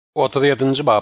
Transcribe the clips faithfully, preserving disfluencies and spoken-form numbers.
otuz yedinji bab.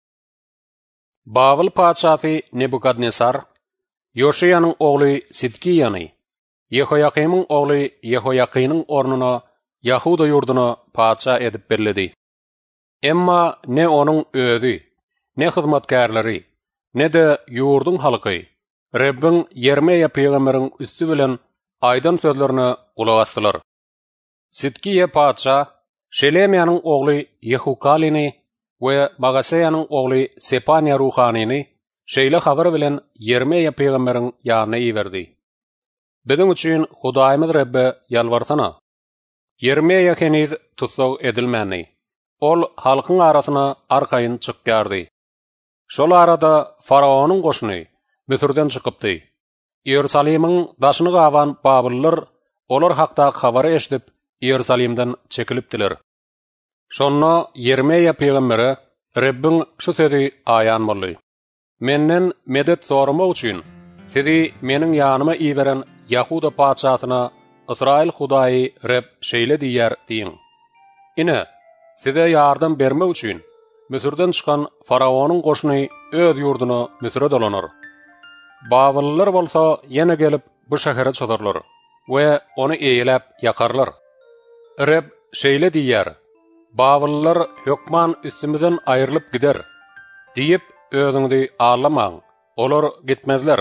Babil padşahy Nebukadnesar, Yoşiyanyň ogly Sidkiyany, Yehoyakimyň ogly Yehoyakynyň ornuna Yahuda ýurduna padşa edip berledi. Emma ne onuň özü, ne hyzmatkarlary, ne de ýurdun halky, Rebbin Yermeýa peýgamberiň üstü bilen aýdan sözlerine gulak asdylar. Sidkiýe padşa, Şelemýanyň ogly Yehukalini we Magaseýanyň ogly Sepania ruhanyny şeýle habar bilen Yermeýa peýgamberiň ýanyna iberdi. Biziň üçin Hudaýymyz Rebbe ýalbarsana. Yermeýa heniz tutsag edilmäni. Ol halkyň arasyna arkaýyn çykýardy. Şol arada Faraonyň goşuny Misirden çykypdy. Ýerusalimyň daşyny gawan Babyllar olar hakda habary eşdip Ýerusalimden çekilipdiler. Şonno Yermeýa peýgamberi Rebbin şu sözi aýan boldy. Menden medet soramak üçin sizi meniň ýanyma iberen Yahuda padşasyna Israil Hudaýy Reb şeýle diýär diýin. Ine size ýardam bermek üçin Misirden çykan Faraonyň goşuny öz ýurduna Misire dolanar. Babyllar bolsa ýene gelip bu şähere çadarlar we ony eýlep ýakarlar. Reb şeýle diýär: Babyllar hökman üstümizden aýrylyp gider diýip özüňizi ağlamaň, olar gitmezler.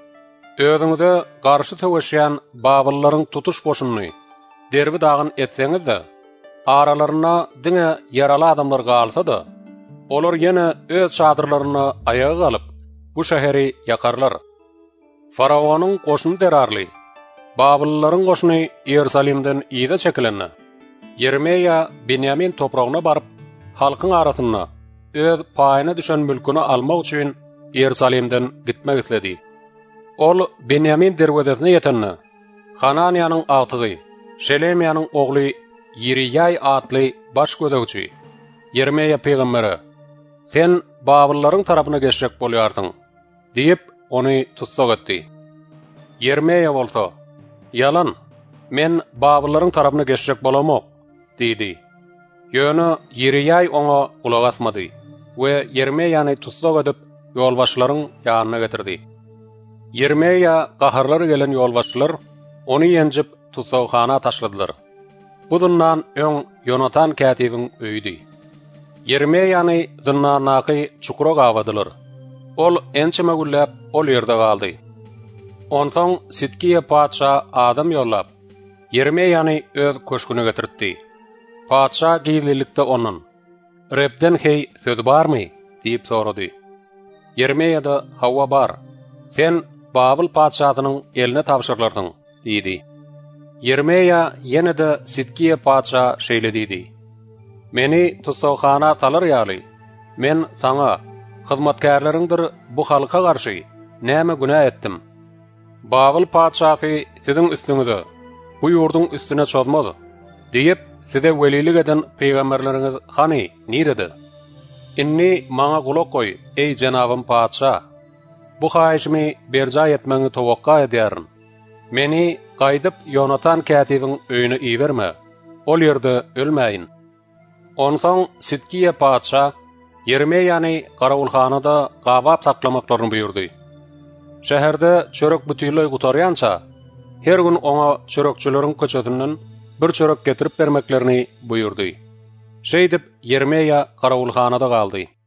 Özüňize garşy töweşýän Babyllaryň tutuş goşunyny derbi dagyn etseňiz de, aralaryna diňe ýaraly adamlar galsa-da, olar ýene öz çadyrlaryna aýaga galyp bu şäheri ýakarlar. Faraonyň goşuny derarly, Babyllaryň goşuny Ýerusalimden ýyda çekilenni. Yermeýa Benyamin topragyna baryp, halkyň arasyna öz paýyna düşen mülküni almak üçin Ýerusalimden gitmek isledi. Ol Benyamin derwezesine ýetenni, Hananyanyň atygy, Şelemýanyň ogly Ýiriýay atly baş gözegçi, Yermeýa peýgamberi, sen Babyllaryň tarapyna geçjek bolýardyň, diýip ony tutsak etdi. Yermeýa bolsa, ýalan, men Babyllaryň tarapyna geçjek bolamok, diýdi. Ýöne Ýiriýay oňa gulak asmady we Yermeýany tutsak edip ýolbaşlaryň ýanyna getirdi. Yermeýa gaharlary gelen ýolbaşlar ony ýenjip tutsakxana taşladylar. Budundan öň Yonatan kätibiň öýdi. Yermeýany zynnanaky çukura gawadylar. Ol ençeme güllep ol ýerde galdy. Onsoň Sidkiýe padşa adam ýollap Yermeýany öz köşküne getirdi. Padşa gizlilikde onun, Rebden hey söz barmy? diýip sorady. Yermeýa-da hawa bar. Sen Babil padşasynyň eline tapşyrlardyň, diýdi. Yermeýa ýene de Sidkiýe padşa şeýle diýdi. Meni tutsakxana salar ýaly. Men saňa, hyzmatkarlaryňdyr bu halka garşy näme günah etdim? Babil padşasy siziň üstüňize, bu ýurdun üstüne çozmady, diýip size welilik eden peýgamberleriňiz hany, nirede? Inni maňa gulak goý, ey janabym padşa. Bu haýyşymy berja etmeňi towakka edýärin. Meni gaýdyp Yonatan kätibiň öýüne iberme. Ol ýerde ölmäýin. Onsoň Sidkiýe padşa Yermeýany garawulxanada gabap saklamaklaryny buyurdy. Şäherde çörek bütýüle gutarýança, her gün oňa çörekçileriň köçetinden bir çörek getirip bermeklerini buyurdy. Şeýdip Yermeýa garawulxanada galdy.